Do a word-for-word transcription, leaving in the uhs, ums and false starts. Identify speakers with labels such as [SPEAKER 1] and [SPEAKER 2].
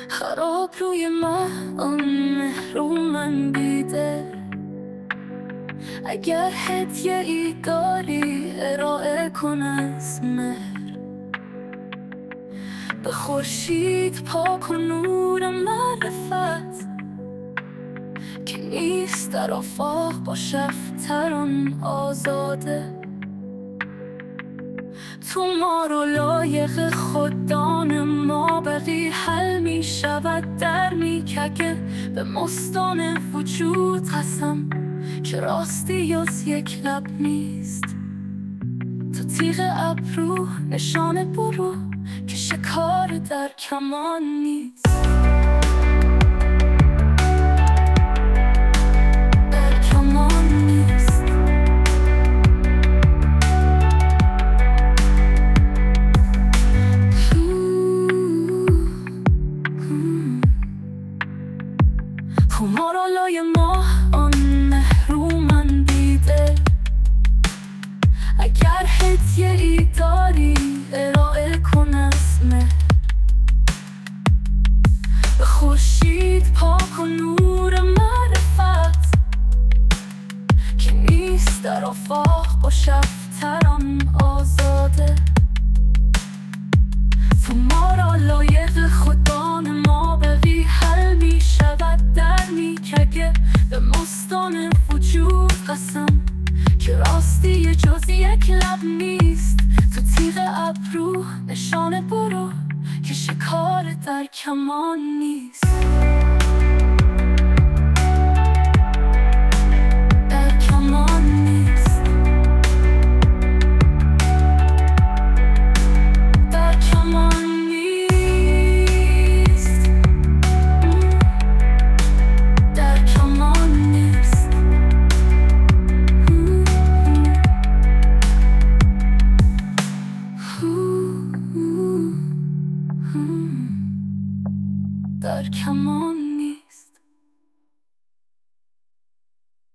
[SPEAKER 1] خراب روی من آن محرومم بیده. اگر هدیه ای داری ارائه کن از مهر. به خورشید پاک و نور معرفت که نیست در آفاق با شفتران آزاده. تو ما رو لایق خوددان ما بقی حل می شود در میککه. به مستان وجود قسم که راستی از یک لب نیست. تو تیغ ابرو نشان برو که شکار در کمان نیست. خمارالای ما آن محرومن دیده. اگر هدیه ای داری ارائه کن از مهر. به خورشید پاک و نور معرفت که نیست در آفاق با شفتران آزاده. تو ما را لایق خودان ما بقی حل می شود در میککه. به مستان وجود قسم که راستی جز یک لب نیست. تو تیغ ابرو نشان برو که شکار در کمان نیست. در کمان